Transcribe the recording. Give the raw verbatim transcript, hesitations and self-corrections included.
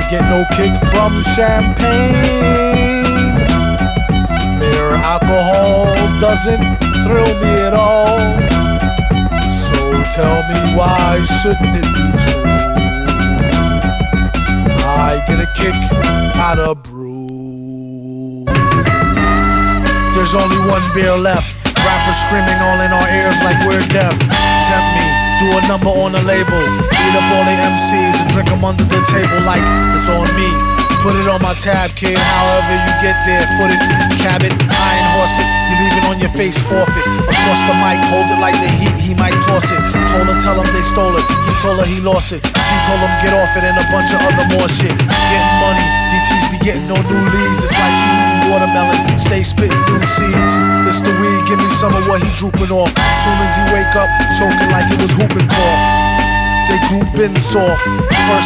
get no kick from champagne. Mere alcohol doesn't thrill me at all. So tell me, why shouldn't it be true? I get a kick out of brew. There's only one beer left. Rappers screaming all in our ears like we're deaf. Tempt me, do a number on a label. Beat up all the M Cs and drink them under the table like it's on me. Put it on my tab, kid, however you get there. Foot it, cab it, iron horse it. You leave it on your face, forfeit. Across the mic, hold it like the heat, he might toss it. Told her, tell him they stole it. He told her he lost it. She told him get off it and a bunch of other more shit. Getting money, D Ts be getting no new leads. It's like he eating watermelon, stay spitting new seeds. It's the weed, give me some of what he drooping off. As soon as he wake up, choking like it was whooping cough. They grouping soft. First